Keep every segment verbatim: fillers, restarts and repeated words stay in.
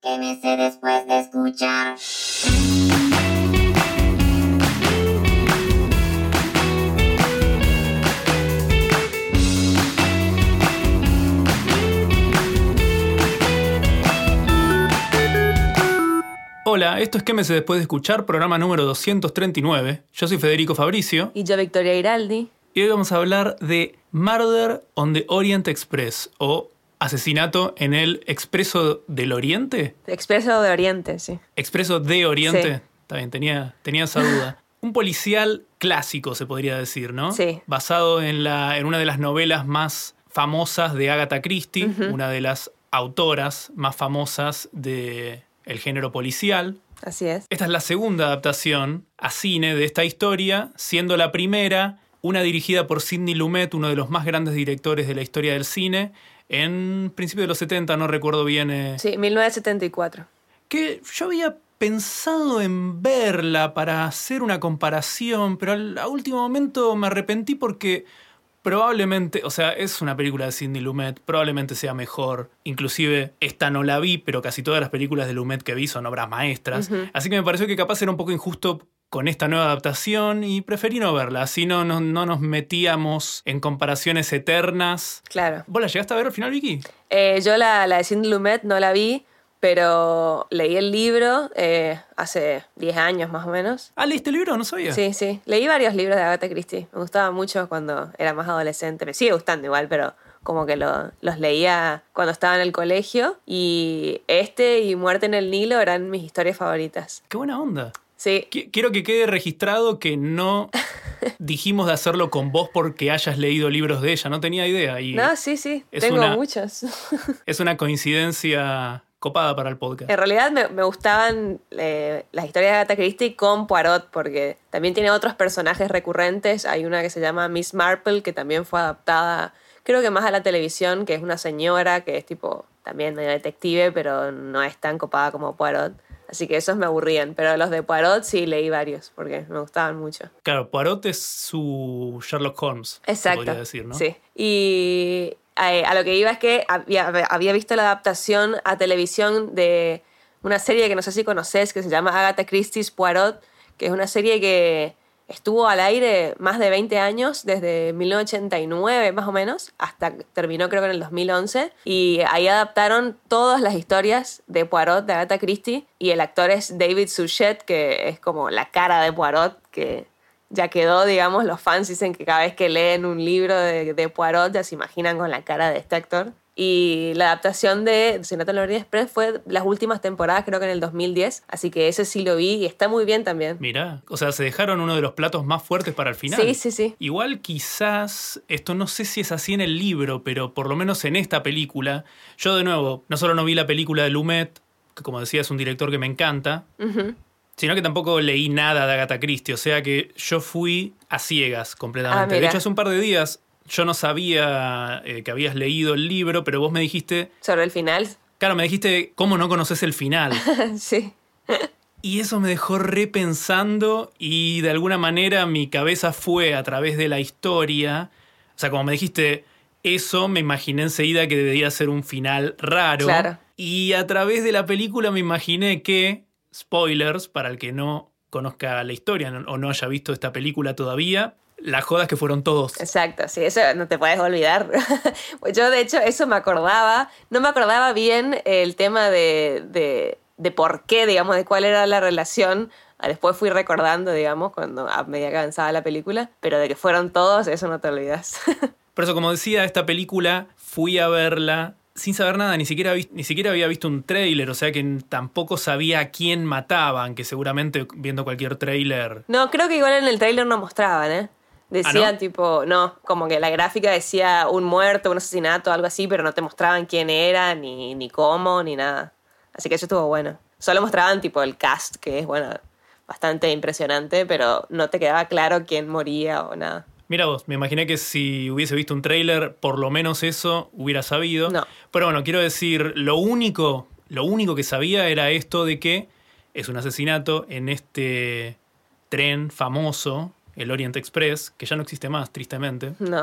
Quédese después de escuchar. Hola, esto es Quémese después de escuchar, programa número doscientos treinta y nueve. Yo soy Federico Fabricio. Y yo, Victoria Iraldi. Y hoy vamos a hablar de Murder on the Orient Express, o Asesinato en el Expreso del Oriente. Expreso de Oriente, sí. Expreso de Oriente. Sí. Está bien, tenía, tenía esa duda. Un policial clásico, se podría decir, ¿no? Sí. Basado en, la, en una de las novelas más famosas de Agatha Christie, uh-huh. Una de las autoras más famosas de... el género policial. Así es. Esta es la segunda adaptación a cine de esta historia, siendo la primera una dirigida por Sidney Lumet, uno de los más grandes directores de la historia del cine, en principios de los setenta, no recuerdo bien. Eh, sí, mil novecientos setenta y cuatro. Que yo había pensado en verla para hacer una comparación, pero al, a último momento me arrepentí porque... probablemente, o sea, es una película de Sidney Lumet, probablemente sea mejor. Inclusive, esta no la vi, pero casi todas las películas de Lumet que vi son obras maestras. Uh-huh. Así que me pareció que capaz era un poco injusto con esta nueva adaptación y preferí no verla. Así no, no, no nos metíamos en comparaciones eternas. Claro. ¿Vos la llegaste a ver al final, Vicky? Eh, yo la, la de Sidney Lumet no la vi, pero leí el libro eh, hace diez años más o menos. Ah, ¿leíste el libro? No sabía. Sí, sí. Leí varios libros de Agatha Christie. Me gustaba mucho cuando era más adolescente. Me sigue gustando igual, pero como que lo, los leía cuando estaba en el colegio. Y este y Muerte en el Nilo eran mis historias favoritas. ¡Qué buena onda! Sí. Qu- quiero que quede registrado que no dijimos de hacerlo con vos porque hayas leído libros de ella. No tenía idea. Y no, sí, sí. Tengo una, muchos. Es una coincidencia... copada para el podcast. En realidad me, me gustaban eh, las historias de Agatha Christie con Poirot, porque también tiene otros personajes recurrentes. Hay una que se llama Miss Marple, que también fue adaptada, creo que más a la televisión, que es una señora que es tipo también medio detective, pero no es tan copada como Poirot. Así que esos me aburrían, pero los de Poirot sí leí varios, porque me gustaban mucho. Claro, Poirot es su Sherlock Holmes. Exacto. Se podría decir, ¿no? Sí. Y... a lo que iba es que había, había visto la adaptación a televisión de una serie que no sé si conocés, que se llama Agatha Christie's Poirot, que es una serie que estuvo al aire más de veinte años, desde mil novecientos ochenta y nueve más o menos, hasta terminó creo que en el dos mil once, y ahí adaptaron todas las historias de Poirot de Agatha Christie, y el actor es David Suchet, que es como la cara de Poirot, que... ya quedó, digamos, los fans dicen que cada vez que leen un libro de, de Poirot ya se imaginan con la cara de este actor. Y la adaptación de Asesinato en el Orient Express fue las últimas temporadas, creo que en el dos mil diez. Así que ese sí lo vi y está muy bien también. Mirá, o sea, se dejaron uno de los platos más fuertes para el final. Sí, sí, sí. Igual quizás, esto no sé si es así en el libro, pero por lo menos en esta película, yo de nuevo, no solo no vi la película de Lumet, que como decía es un director que me encanta, uh-huh. sino que tampoco leí nada de Agatha Christie, o sea que yo fui a ciegas completamente. Ah, de hecho, hace un par de días yo no sabía eh, que habías leído el libro, pero vos me dijiste... ¿Sobre el final? Claro, me dijiste, ¿cómo no conoces el final? Sí. Y eso me dejó repensando y de alguna manera mi cabeza fue a través de la historia. O sea, como me dijiste eso, me imaginé enseguida que debería ser un final raro. Claro. Y a través de la película me imaginé que... spoilers, para el que no conozca la historia o no haya visto esta película todavía, la joda es que fueron todos. Exacto, sí, eso no te puedes olvidar. Yo, de hecho, eso me acordaba. No me acordaba bien el tema de, de, de por qué, digamos, de cuál era la relación. Después fui recordando, digamos, cuando a medida que avanzaba la película. Pero de que fueron todos, eso no te olvidas. Por eso, como decía, esta película fui a verla... sin saber nada, ni siquiera, vi, ni siquiera había visto un tráiler, o sea que tampoco sabía a quién mataban, que seguramente viendo cualquier tráiler... No, creo que igual en el tráiler no mostraban, ¿eh? Decía, ¿ah, no? Tipo, no, como que la gráfica decía un muerto, un asesinato, algo así, pero no te mostraban quién era, ni, ni cómo, ni nada. Así que eso estuvo bueno. Solo mostraban, tipo, el cast, que es, bueno, bastante impresionante, pero no te quedaba claro quién moría o nada. Mira vos, me imaginé que si hubiese visto un tráiler, por lo menos eso hubiera sabido. No. Pero bueno, quiero decir, lo único, lo único que sabía era esto de que es un asesinato en este tren famoso, el Orient Express, que ya no existe más, tristemente. No.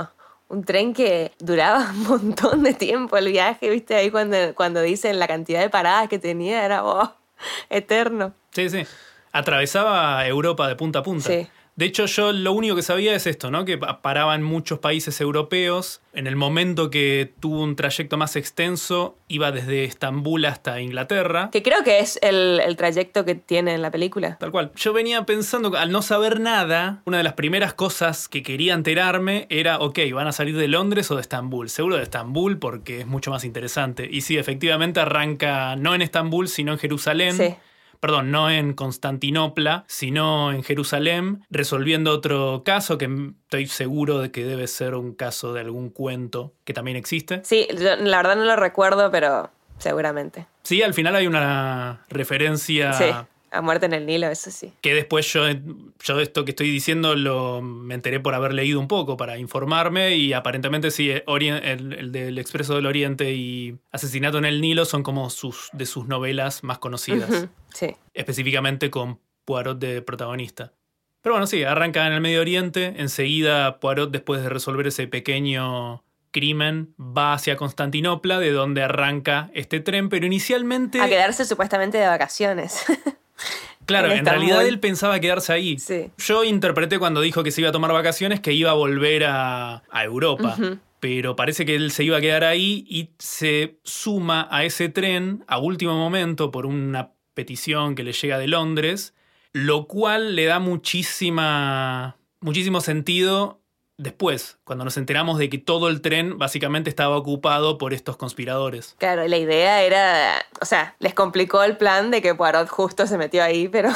un tren que duraba un montón de tiempo el viaje, ¿viste? Ahí cuando, cuando dicen la cantidad de paradas que tenía, era oh, eterno. Sí, sí. Atravesaba Europa de punta a punta. Sí. De hecho, yo lo único que sabía es esto, ¿no? Que paraba en muchos países europeos. En el momento que tuvo un trayecto más extenso, iba desde Estambul hasta Inglaterra. Que creo que es el, el trayecto que tiene en la película. Tal cual. Yo venía pensando, al no saber nada, una de las primeras cosas que quería enterarme era, ok, ¿van a salir de Londres o de Estambul? Seguro de Estambul porque es mucho más interesante. Y sí, efectivamente arranca no en Estambul, sino en Jerusalén. Sí. Perdón, no en Constantinopla, sino en Jerusalén, resolviendo otro caso que estoy seguro de que debe ser un caso de algún cuento que también existe. Sí, yo la verdad no lo recuerdo, pero seguramente. Sí, al final hay una referencia... Sí, a muerte en el Nilo, eso sí. Que después yo, yo esto que estoy diciendo lo me enteré por haber leído un poco para informarme y aparentemente sí, Orient, el, el del Expreso del Oriente y Asesinato en el Nilo son como sus, de sus novelas más conocidas. Uh-huh. Sí. Específicamente con Poirot de protagonista. Pero bueno, sí, arranca en el Medio Oriente. Enseguida Poirot, después de resolver ese pequeño crimen, va hacia Constantinopla, de donde arranca este tren, pero inicialmente... A quedarse supuestamente de vacaciones. Claro, en, en realidad él pensaba quedarse ahí. Sí. Yo interpreté cuando dijo que se iba a tomar vacaciones que iba a volver a, a Europa. Uh-huh. Pero parece que él se iba a quedar ahí y se suma a ese tren a último momento por una petición que le llega de Londres, lo cual le da muchísima, muchísimo sentido después, cuando nos enteramos de que todo el tren básicamente estaba ocupado por estos conspiradores. Claro, la idea era, o sea, les complicó el plan de que Poirot justo se metió ahí, pero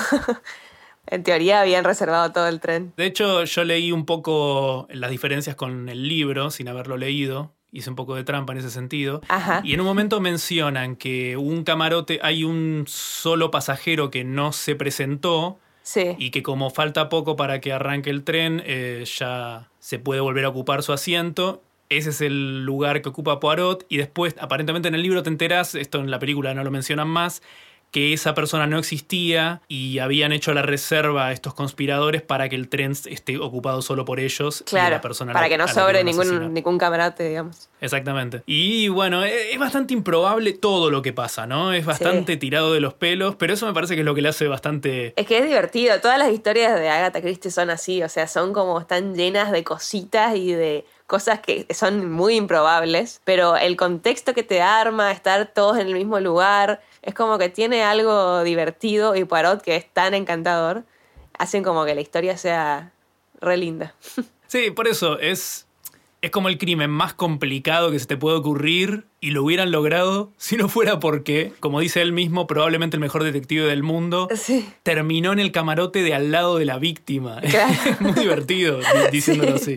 en teoría habían reservado todo el tren. De hecho, yo leí un poco las diferencias con el libro, sin haberlo leído. Hice un poco de trampa en ese sentido. Ajá. Y en un momento mencionan que un camarote, hay un solo pasajero que no se presentó. Sí. Y que como falta poco para que arranque el tren, eh, ya se puede volver a ocupar su asiento. Ese es el lugar que ocupa Poirot. Y después, aparentemente en el libro te enterás, esto en la película no lo mencionan más, que esa persona no existía y habían hecho la reserva a estos conspiradores para que el tren esté ocupado solo por ellos. Claro, y la persona para la, que no sobre ningún, ningún camarote, digamos. Exactamente. Y bueno, es bastante improbable todo lo que pasa, ¿no? Es bastante sí. tirado de los pelos, pero eso me parece que es lo que le hace bastante... Es que es divertido. Todas las historias de Agatha Christie son así, o sea, son como están llenas de cositas y de cosas que son muy improbables, pero el contexto que te arma, estar todos en el mismo lugar, es como que tiene algo divertido, y Poirot, que es tan encantador, hacen como que la historia sea re linda. Sí, por eso es, es como el crimen más complicado que se te puede ocurrir y lo hubieran logrado si no fuera porque, como dice él mismo, probablemente el mejor detective del mundo, sí. terminó en el camarote de al lado de la víctima. Claro. Es muy divertido diciéndolo sí. así.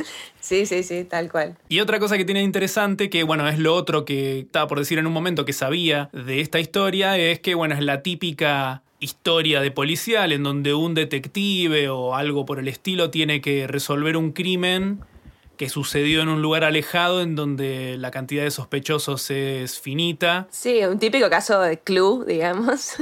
Sí, sí, sí, tal cual. Y otra cosa que tiene interesante, que bueno, es lo otro que estaba por decir en un momento que sabía de esta historia, es que bueno, es la típica historia de policial en donde un detective o algo por el estilo tiene que resolver un crimen que sucedió en un lugar alejado en donde la cantidad de sospechosos es finita. Sí, un típico caso de Clue, digamos.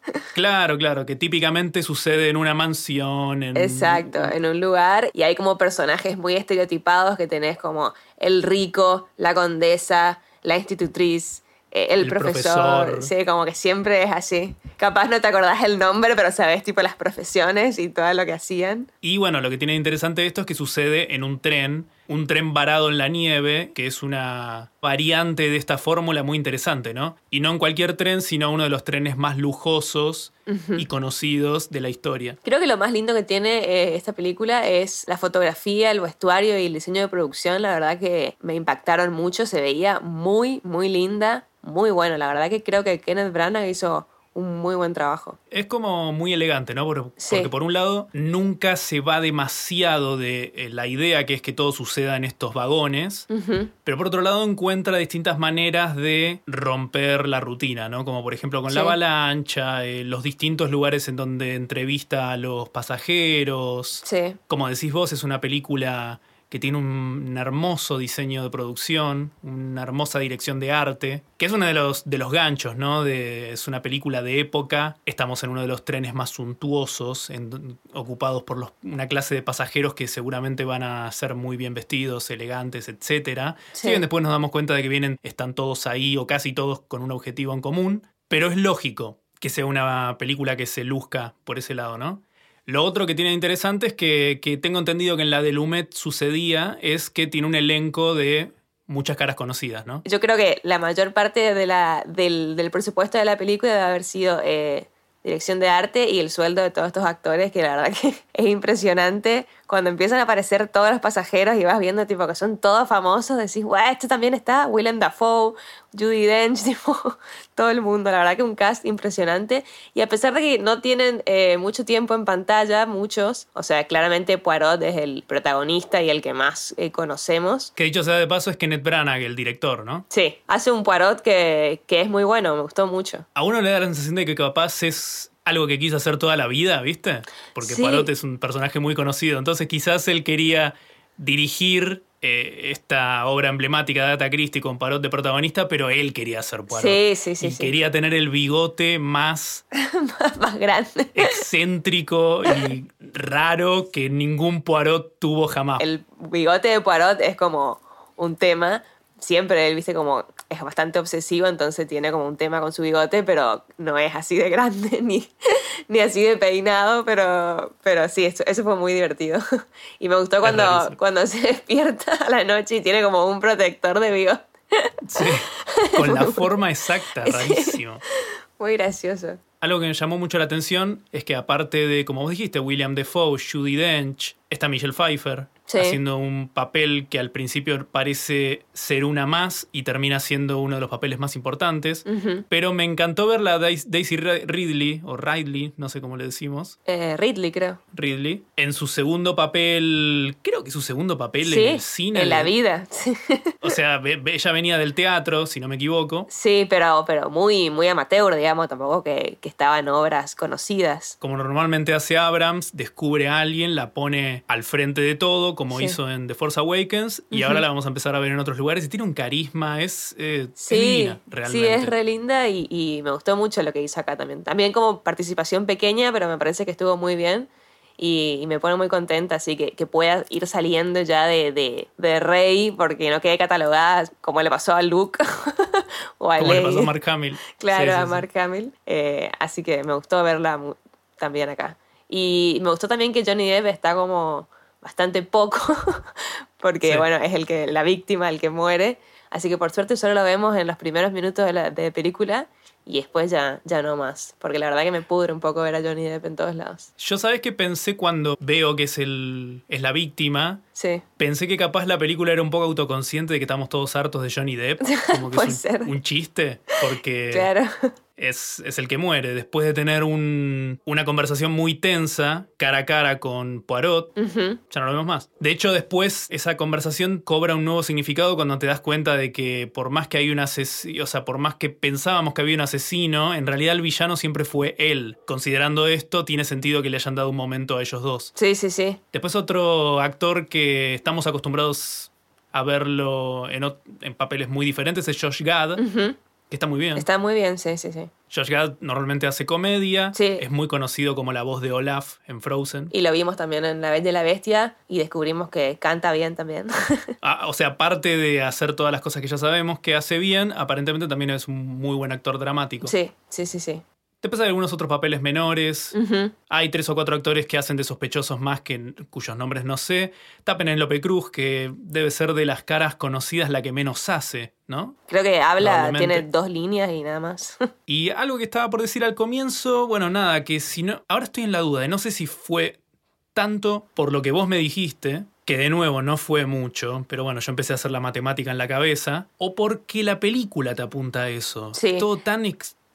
Claro, claro, que típicamente sucede en una mansión. En... Exacto, en un lugar, y hay como personajes muy estereotipados que tenés como el rico, la condesa, la institutriz, eh, el, el profesor. profesor. Sí, como que siempre es así. Capaz no te acordás el nombre, pero sabés tipo las profesiones y todo lo que hacían. Y bueno, lo que tiene interesante esto es que sucede en un tren, un tren varado en la nieve, que es una variante de esta fórmula muy interesante, ¿no? Y no en cualquier tren, sino uno de los trenes más lujosos uh-huh. y conocidos de la historia. Creo que lo más lindo que tiene eh, esta película es la fotografía, el vestuario y el diseño de producción. La verdad que me impactaron mucho, se veía muy, muy linda, muy bueno. La verdad que creo que Kenneth Branagh hizo un muy buen trabajo. Es como muy elegante, ¿no? Porque, sí. porque por un lado nunca se va demasiado de eh, la idea que es que todo suceda en estos vagones, uh-huh. pero por otro lado encuentra distintas maneras de romper la rutina, ¿no? Como por ejemplo con sí. la avalancha, eh, los distintos lugares en donde entrevista a los pasajeros. Sí. Como decís vos, es una película que tiene un hermoso diseño de producción, una hermosa dirección de arte, que es uno de los, de los ganchos, ¿no? De, es una película de época, estamos en uno de los trenes más suntuosos, en, ocupados por los, una clase de pasajeros que seguramente van a ser muy bien vestidos, elegantes, etcétera. Sí. Si bien después nos damos cuenta de que vienen, están todos ahí, o casi todos con un objetivo en común, pero es lógico que sea una película que se luzca por ese lado, ¿no? Lo otro que tiene interesante es que, que tengo entendido que en la de Lumet sucedía es que tiene un elenco de muchas caras conocidas, ¿no? Yo creo que la mayor parte de la, del, del presupuesto de la película debe haber sido eh, dirección de arte y el sueldo de todos estos actores, que la verdad que es impresionante. Cuando empiezan a aparecer todos los pasajeros y vas viendo tipo que son todos famosos, decís, guau, esto también está, Willem Dafoe, Judi Dench, tipo, todo el mundo. La verdad que un cast impresionante. Y a pesar de que no tienen eh, mucho tiempo en pantalla, muchos, o sea, claramente Poirot es el protagonista y el que más eh, conocemos. Que dicho sea de paso es Kenneth Branagh, el director, ¿no? Sí, hace un Poirot que, que es muy bueno, me gustó mucho. A uno le da la sensación de que capaz es algo que quiso hacer toda la vida, ¿viste? Porque Sí. Poirot es un personaje muy conocido. Entonces quizás él quería dirigir eh, esta obra emblemática de Agatha Christie con Poirot de protagonista, pero él quería ser Poirot. Sí, sí, sí. y sí. quería tener el bigote más Más grande. excéntrico y raro que ningún Poirot tuvo jamás. El bigote de Poirot es como un tema. Siempre él, viste, como es bastante obsesivo, entonces tiene como un tema con su bigote, pero no es así de grande ni, ni así de peinado, pero, pero sí, eso, eso fue muy divertido. Y me gustó cuando, rarísimo. cuando se despierta a la noche y tiene como un protector de bigote. Sí, con la forma exacta, rarísimo. Muy gracioso. Algo que me llamó mucho la atención es que aparte de, como vos dijiste, William Dafoe, Judi Dench, está Michelle Pfeiffer, Sí. haciendo un papel que al principio parece ser una más y termina siendo uno de los papeles más importantes. Ujú. Pero me encantó ver a Daisy Daisy Ridley, o Ridley, no sé cómo le decimos, Eh, Ridley, creo. Ridley, en su segundo papel, creo que su segundo papel Sí, en el cine. en la vida. Sí. O sea, ve- ve- ella venía del teatro, si no me equivoco. Sí, pero, pero muy, muy amateur, digamos, tampoco que, que estaba en obras conocidas. Como normalmente hace Abrams, descubre a alguien, la pone al frente de todo, como Sí. hizo en The Force Awakens, y Ujú. ahora la vamos a empezar a ver en otros lugares. Y tiene un carisma, es, eh, es Sí, divina, realmente. sí, es re linda y, y me gustó mucho lo que hizo acá también. También como participación pequeña, pero me parece que estuvo muy bien y, y me pone muy contenta, así que, que pueda ir saliendo ya de, de, de Rey, porque no quede catalogada como le pasó a Luke o a Como le Leia. pasó a Mark Hamill. Claro, Sí, sí, a sí. Mark Hamill. Eh, así que me gustó verla mu- también acá. Y me gustó también que Johnny Depp está como bastante poco, porque Sí. bueno, es el que la víctima, el que muere. Así que por suerte solo lo vemos en los primeros minutos de la de película y después ya, ya no más. Porque la verdad que me pudre un poco ver a Johnny Depp en todos lados. Yo, ¿sabes qué pensé cuando veo que es, el, es la víctima? Sí. Pensé que capaz la película era un poco autoconsciente de que estamos todos hartos de Johnny Depp. Como que Puede es ser. un, un chiste, porque Claro. es, es el que muere. Después de tener un, una conversación muy tensa, cara a cara con Poirot, Ujú. ya no lo vemos más. De hecho, después esa conversación cobra un nuevo significado cuando te das cuenta de que por más que hay un asesino, o sea, por más que pensábamos que había un asesino, en realidad el villano siempre fue él. Considerando esto, tiene sentido que le hayan dado un momento a ellos dos. Sí, sí, sí. Después otro actor que estamos acostumbrados a verlo en, ot- en papeles muy diferentes es Josh Gad, Ujú. que está muy bien. Está muy bien, sí, sí, sí. Josh Gad normalmente hace comedia, Sí. es muy conocido como la voz de Olaf en Frozen. Y lo vimos también en La Bella y la Bestia y descubrimos que canta bien también. Ah, o sea, aparte de hacer todas las cosas que ya sabemos que hace bien, aparentemente también es un muy buen actor dramático. Sí, sí, sí, sí. Después hay algunos otros papeles menores. Ujú. Hay tres o cuatro actores que hacen de sospechosos más que cuyos nombres no sé. Está Penélope Cruz, que debe ser de las caras conocidas la que menos hace, ¿no? Creo que habla, Probablemente. tiene dos líneas y nada más. Y algo que estaba por decir al comienzo, bueno, nada, que si no... Ahora estoy en la duda de no sé si fue tanto por lo que vos me dijiste, que de nuevo no fue mucho, pero bueno, yo empecé a hacer la matemática en la cabeza, o porque la película te apunta a eso. Sí. Es todo tan extraño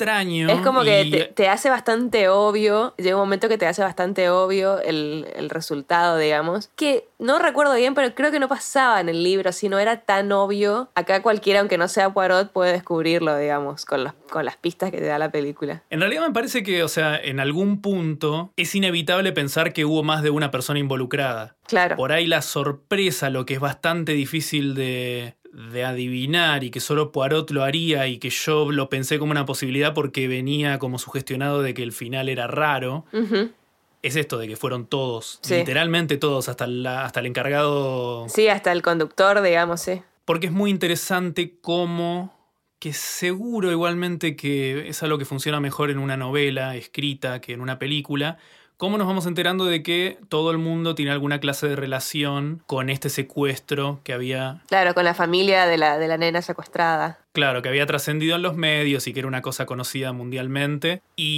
extraño. Es como que y... te, te hace bastante obvio, llega un momento que te hace bastante obvio el, el resultado, digamos. Que no recuerdo bien, pero creo que no pasaba en el libro, si no era tan obvio. Acá cualquiera, aunque no sea Poirot, puede descubrirlo, digamos, con, los, con las pistas que te da la película. En realidad me parece que, o sea, en algún punto es inevitable pensar que hubo más de una persona involucrada. Claro. Por ahí la sorpresa, lo que es bastante difícil de... de adivinar y que solo Poirot lo haría y que yo lo pensé como una posibilidad porque venía como sugestionado de que el final era raro, Uh-huh. es esto de que fueron todos, Sí. literalmente todos, hasta, la, hasta el encargado. Sí, hasta el conductor, digamos, sí. Porque es muy interesante cómo, que seguro igualmente que es algo que funciona mejor en una novela escrita que en una película, cómo nos vamos enterando de que todo el mundo tiene alguna clase de relación con este secuestro que había... Claro, con la familia de la, de la nena secuestrada. Claro, que había trascendido en los medios y que era una cosa conocida mundialmente.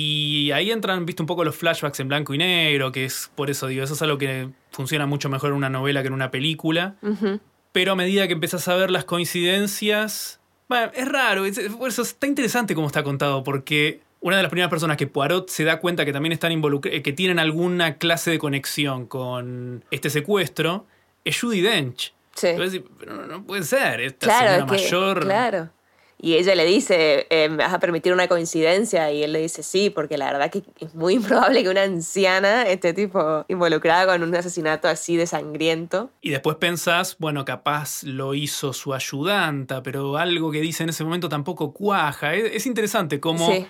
Y ahí entran, viste, un poco los flashbacks en blanco y negro, que es, por eso digo, eso es algo que funciona mucho mejor en una novela que en una película. Uh-huh. Pero a medida que empezás a ver las coincidencias... Bueno, es raro, es, por eso está interesante cómo está contado, porque... Una de las primeras personas que Poirot se da cuenta que también están involucrados, que tienen alguna clase de conexión con este secuestro, es Judi Dench. Sí. Entonces, pero no, no puede ser, esta Claro, señora es que, mayor. claro. Y ella le dice, eh, ¿me vas a permitir una coincidencia? Y él le dice sí, porque la verdad que es muy improbable que una anciana esté tipo involucrada con un asesinato así de sangriento. Y después pensás, bueno, capaz lo hizo su ayudanta, pero algo que dice en ese momento tampoco cuaja. Es, es interesante cómo... Sí.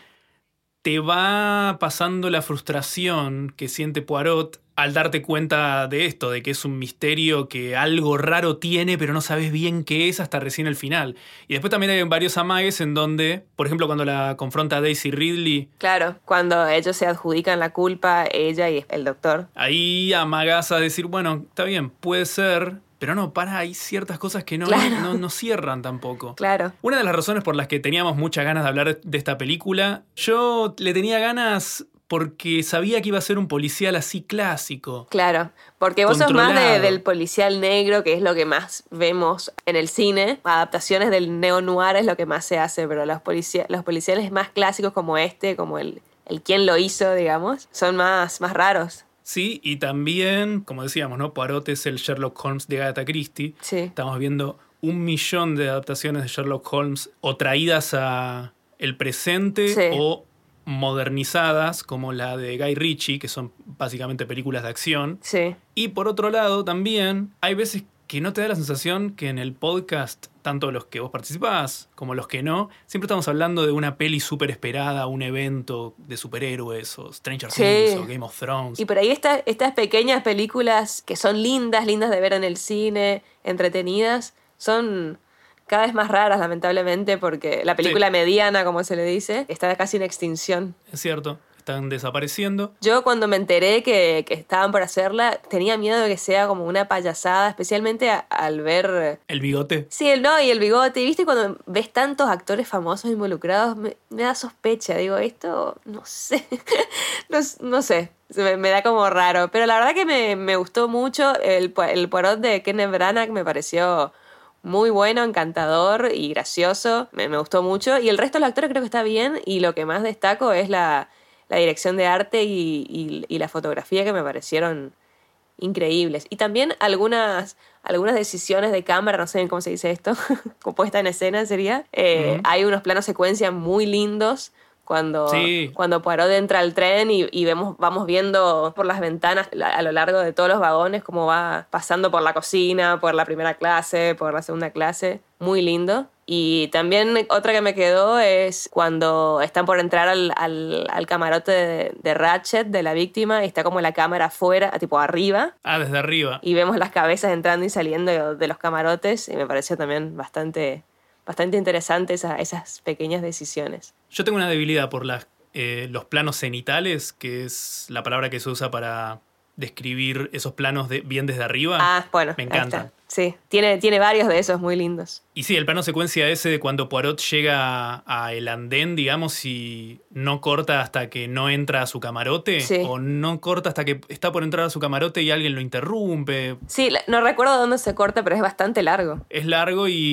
Te va pasando la frustración que siente Poirot al darte cuenta de esto, de que es un misterio que algo raro tiene, pero no sabes bien qué es hasta recién el final. Y después también hay varios amagues en donde, por ejemplo, cuando la confronta Daisy Ridley, Claro, cuando ellos se adjudican la culpa, ella y el doctor. ahí amagas a decir, bueno, está bien, puede ser, pero no, para, hay ciertas cosas que no, Claro. no, no cierran tampoco. Claro. Una de las razones por las que teníamos muchas ganas de hablar de esta película, yo le tenía ganas porque sabía que iba a ser un policial así clásico. Claro, porque vos sos más de- Controlado. del policial negro, que es lo que más vemos en el cine. Adaptaciones del neo-noir es lo que más se hace, pero los, policia- los policiales más clásicos como este, como el, el quién lo hizo, digamos, son más, más raros. Sí, y también, como decíamos, ¿no? Poirot es el Sherlock Holmes de Agatha Christie. Sí. Estamos viendo un millón de adaptaciones de Sherlock Holmes o traídas a el presente Sí. o modernizadas, como la de Guy Ritchie, que son básicamente películas de acción. Sí. Y por otro lado, también hay veces que no te da la sensación que en el podcast, tanto los que vos participás como los que no, siempre estamos hablando de una peli súper esperada, un evento de superhéroes, o Stranger Sí. Things, o Game of Thrones. Y por ahí está, estas pequeñas películas que son lindas, lindas de ver en el cine, entretenidas, son cada vez más raras, lamentablemente, porque la película Sí. mediana, como se le dice, está casi en extinción. Es cierto, están desapareciendo. Yo cuando me enteré que, que estaban por hacerla, tenía miedo de que sea como una payasada, especialmente a- al ver... El bigote. Sí, el no y el bigote. Y viste cuando ves tantos actores famosos involucrados, me, me da sospecha. Digo, esto, no sé, no, no sé, se me, me da como raro. Pero la verdad que me, me gustó mucho. El, Pu- el Poirot de Kenneth Branagh me pareció muy bueno, encantador y gracioso. Me, me gustó mucho. Y el resto de los actores creo que está bien. Y lo que más destaco es la... la dirección de arte y, y, y la fotografía, que me parecieron increíbles. Y también algunas, algunas decisiones de cámara, no sé bien cómo se dice esto, como puesta en escena sería. Eh, Ujú. Hay unos planos secuencia muy lindos cuando, Sí. cuando Poirot entra al tren y, y vemos, vamos viendo por las ventanas la- a lo largo de todos los vagones cómo va pasando por la cocina, por la primera clase, por la segunda clase. Muy lindo. Y también otra que me quedó es cuando están por entrar al, al, al camarote de, de Ratchet, de la víctima, y está como la cámara afuera, tipo arriba, Ah, desde arriba. y vemos las cabezas entrando y saliendo de los camarotes, y me pareció también bastante, bastante interesante esa- esas pequeñas decisiones. Yo tengo una debilidad por las, eh, los planos cenitales, que es la palabra que se usa para describir esos planos de, bien desde arriba. Ah, bueno, Me ahí encantan. está. Sí, tiene, tiene varios de esos muy lindos. Y sí, el plano secuencia ese de cuando Poirot llega a el andén, digamos, y no corta hasta que no entra a su camarote, Sí. o no corta hasta que está por entrar a su camarote y alguien lo interrumpe. Sí, la- no recuerdo dónde se corta, pero es bastante largo. Es largo y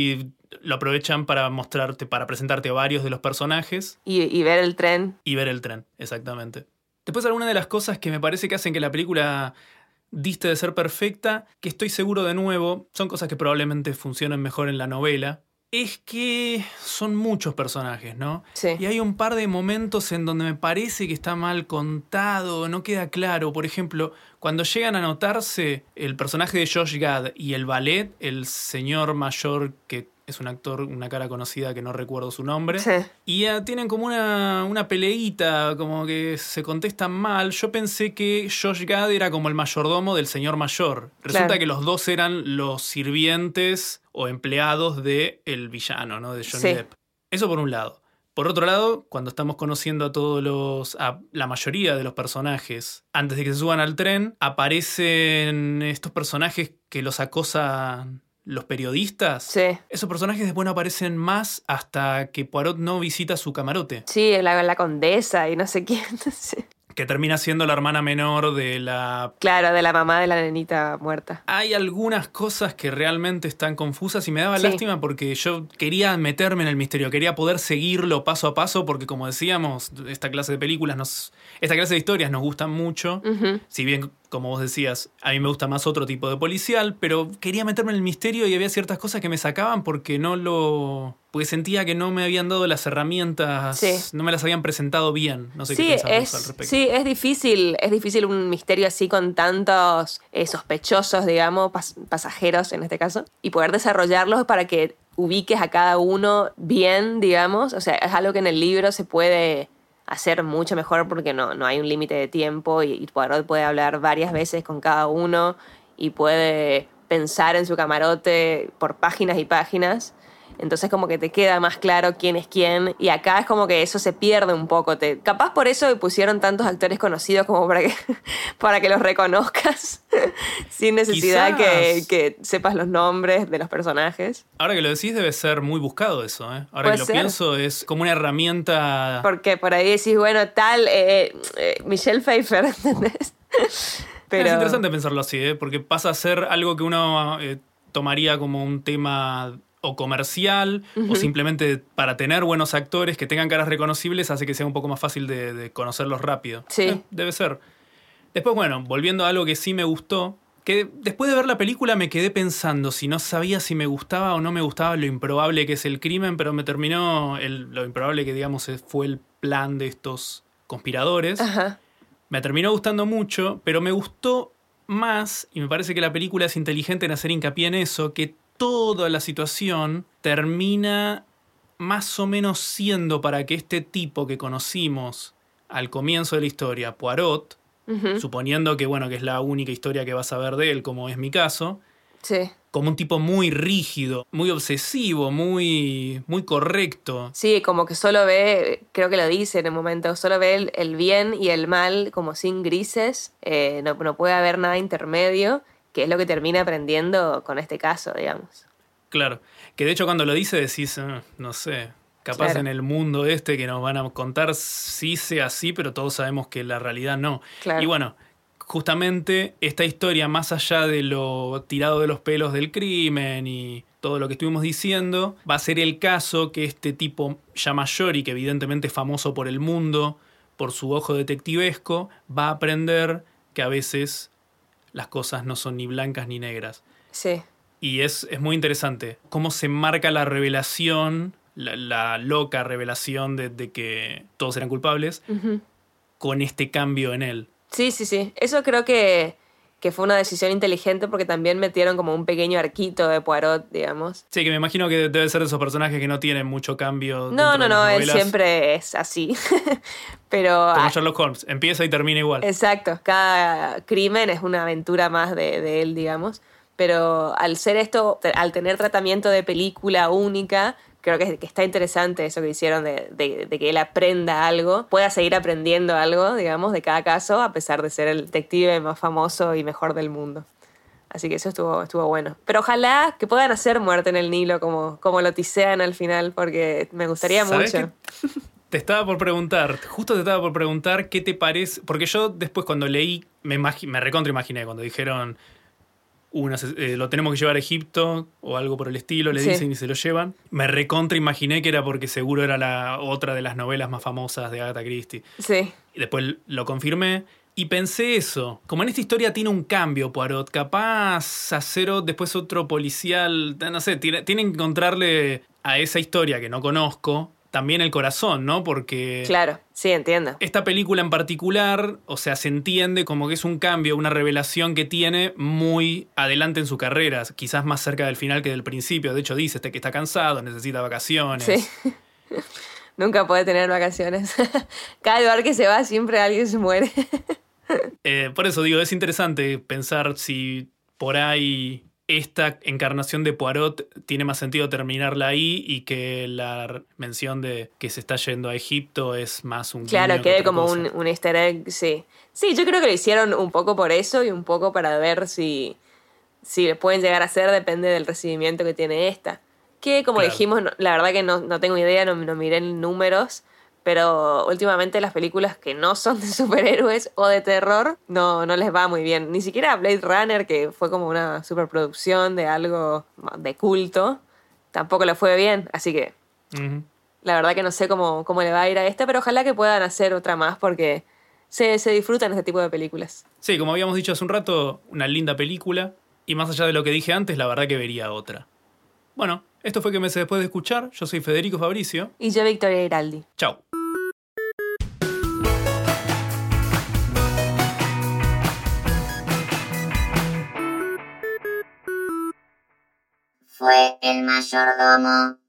lo aprovechan para mostrarte, para presentarte varios de los personajes. Y, y ver el tren. Y ver el tren, exactamente. Después, alguna de las cosas que me parece que hacen que la película diste de ser perfecta, que estoy seguro de nuevo, son cosas que probablemente funcionen mejor en la novela, es que son muchos personajes, ¿no? Sí. Y hay un par de momentos en donde me parece que está mal contado, no queda claro. Por ejemplo, cuando llegan a notarse el personaje de Josh Gad y el ballet, el señor mayor que es un actor, una cara conocida que no recuerdo su nombre. Sí. Y uh, tienen como una, una peleita, como que se contestan mal. Yo pensé que Josh Gad era como el mayordomo del señor mayor. Resulta Claro. que los dos eran los sirvientes o empleados del villano, ¿no? De Johnny Sí. Depp. Eso por un lado. Por otro lado, cuando estamos conociendo a todos los, a la mayoría de los personajes, antes de que se suban al tren, aparecen estos personajes que los acosan los periodistas. Sí. Esos personajes después no aparecen más hasta que Poirot no visita su camarote. Sí, la, la condesa y no sé quién. Sí. Que termina siendo la hermana menor de la... Claro, de la mamá de la nenita muerta. Hay algunas cosas que realmente están confusas y me daba Sí. lástima porque yo quería meterme en el misterio, quería poder seguirlo paso a paso porque, como decíamos, esta clase de películas, nos, esta clase de historias nos gustan mucho. Ujú. Si bien, como vos decías, a mí me gusta más otro tipo de policial, pero quería meterme en el misterio y había ciertas cosas que me sacaban porque no lo... porque sentía que no me habían dado las herramientas, Sí. no me las habían presentado bien. No sé qué Sí, pensás vos al es, respecto. sí, es difícil, es difícil un misterio así con tantos eh, sospechosos, digamos, pas- pasajeros en este caso, y poder desarrollarlos para que ubiques a cada uno bien, digamos. O sea, es algo que en el libro se puede hacer mucho mejor porque no, no hay un límite de tiempo y, y Poirot puede hablar varias veces con cada uno y puede pensar en su camarote por páginas y páginas. Entonces como que te queda más claro quién es quién. Y acá es como que eso se pierde un poco. Te, capaz por eso pusieron tantos actores conocidos como para que, para que los reconozcas. Sin necesidad que, Quizás. que sepas los nombres de los personajes. Ahora que lo decís, debe ser muy buscado eso, ¿eh? Ahora Puede que lo ser. pienso, es como una herramienta... Porque por ahí decís, bueno, tal, eh, eh, Michelle Pfeiffer, ¿entendés? Pero Es interesante pensarlo así, ¿eh? Porque pasa a ser algo que uno eh, tomaría como un tema o comercial, Ujú. o simplemente para tener buenos actores que tengan caras reconocibles hace que sea un poco más fácil de, de conocerlos rápido. Sí. Eh, debe ser. Después, bueno, volviendo a algo que sí me gustó, que después de ver la película me quedé pensando si no sabía si me gustaba o no me gustaba lo improbable que es el crimen, pero me terminó el- lo improbable que, digamos, fue el plan de estos conspiradores. Ajá. Me terminó gustando mucho, pero me gustó más, y me parece que la película es inteligente en hacer hincapié en eso, que toda la situación termina más o menos siendo para que este tipo que conocimos al comienzo de la historia, Poirot, Ujú. suponiendo que, bueno, que es la única historia que vas a ver de él, como es mi caso, Sí. como un tipo muy rígido, muy obsesivo, muy, muy correcto. Sí, como que solo ve, creo que lo dice en el momento, solo ve el, el bien y el mal como sin grises, eh, no, no puede haber nada intermedio, que es lo que termina aprendiendo con este caso, digamos. Claro, que de hecho cuando lo dice decís, eh, no sé, capaz Claro. en el mundo este que nos van a contar sí sea así, pero todos sabemos que la realidad no. Claro. Y bueno, justamente esta historia, más allá de lo tirado de los pelos del crimen y todo lo que estuvimos diciendo, va a ser el caso que este tipo ya mayor y que evidentemente es famoso por el mundo, por su ojo detectivesco, va a aprender que a veces las cosas no son ni blancas ni negras. Sí, Y es, es muy interesante cómo se marca la revelación, la, la loca revelación de, de que todos eran culpables, Ujú. con este cambio en él. sí, sí, sí. Eso creo que, que fue una decisión inteligente porque también metieron como un pequeño arquito de Poirot, digamos. Sí, que me imagino que debe ser de esos personajes que no tienen mucho cambio. No, dentro no, de no, las él novelas, siempre es así. Pero como ah, Sherlock Holmes, empieza y termina igual. exacto, cada crimen es una aventura más de, de él, digamos. Pero al ser esto, te- al tener tratamiento de película única, creo que, que está interesante eso que hicieron de, de- de que él aprenda algo, pueda seguir aprendiendo algo, digamos, de cada caso, a pesar de ser el detective más famoso y mejor del mundo. Así que eso estuvo, estuvo bueno. Pero ojalá que puedan hacer Muerte en el Nilo como, como lo tisean al final, porque me gustaría ¿Sabés mucho. qué? Te estaba por preguntar, justo te estaba por preguntar qué te parece, porque yo después cuando leí, me, imagi- me recontra imaginé cuando dijeron una, eh, lo tenemos que llevar a Egipto o algo por el estilo, le Sí. dicen y se lo llevan. Me recontra imaginé que era porque seguro era la otra de las novelas más famosas de Agatha Christie. Sí. Y después lo confirmé y pensé eso. Como en esta historia tiene un cambio Poirot, capaz hacer o- después otro policial, no sé, tiene, tienen que encontrarle a esa historia que no conozco también el corazón, ¿no? Porque Claro, sí, entiendo. esta película en particular, o sea, se entiende como que es un cambio, una revelación que tiene muy adelante en su carrera, quizás más cerca del final que del principio. De hecho, dice este que está cansado, necesita vacaciones. Sí. Nunca puede tener vacaciones. Cada lugar que se va siempre alguien se muere. Eh, por eso digo, es interesante pensar si por ahí esta encarnación de Poirot tiene más sentido terminarla ahí y que la mención de que se está yendo a Egipto es más un Claro, guiño que quede otra como cosa. un, un easter egg, sí. Sí, yo creo que lo hicieron un poco por eso y un poco para ver si, si le pueden llegar a hacer, depende del recibimiento que tiene esta. Que como Claro. dijimos, no- la verdad que no, no tengo idea, no, no miré en números, pero últimamente las películas que no son de superhéroes o de terror no, no les va muy bien. Ni siquiera Blade Runner, que fue como una superproducción de algo de culto, tampoco le fue bien, así que Ujú. la verdad que no sé cómo, cómo le va a ir a esta, pero ojalá que puedan hacer otra más porque se, se disfrutan este tipo de películas. Sí, como habíamos dicho hace un rato, una linda película. Y más allá de lo que dije antes, la verdad que vería otra. Bueno, esto fue Que Meses Después de Escuchar. Yo soy Federico Fabricio. Y yo, Victoria Iraldi. Chau. Fue el mayordomo.